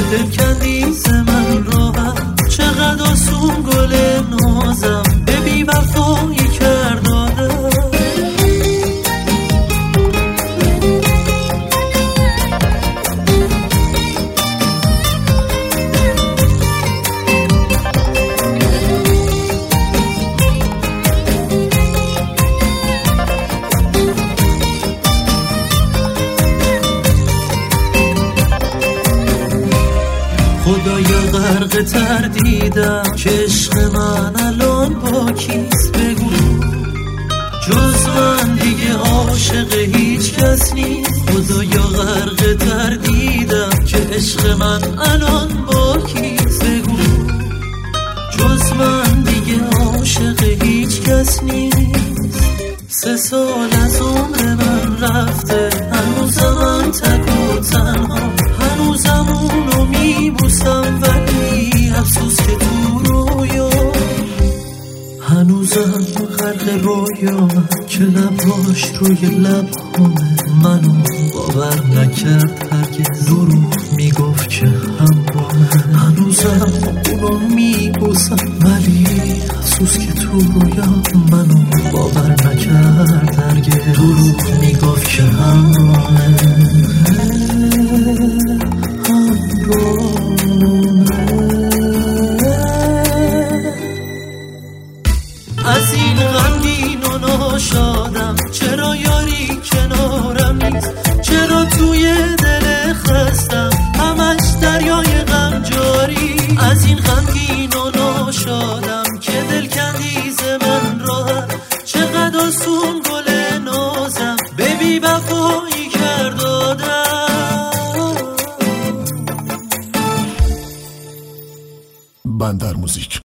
دلکندیز من راحت چقدر آسون گل نازم به بی وفایی کرداده. خدایا غرق تردیدم که عشق من الان با کیست، بگو جز من دیگه عاشق هیچ کس نیست. خدایا غرق تردیدم که عشق من الان با کیست، بگو جز من دیگه عاشق هیچ کس نیست. 3 سال از عمر من رفته هنوزم من تک و تنها، هنوزم اونو میبوسم ولی افسوس که تو رویا، هنوزم غرق رویام که لباش روی لبامه. منو باور نکرد هرگز، دروغ میگفت که همراهه. هنوزم اونو میبوسم ولی افسوس که تو رویام منو باور نکرد هرگز، دروغ میگفت که همراهه. از این غمگین و ناشادم چرا یاری کنارم نیست، چرا توی دل خستم همش دریای غم جاری. از این غمگین و ناشادم که دلکندیز من راحت چقدر آسون گل نازم به بی وفایی کردادم. بندر موزیک.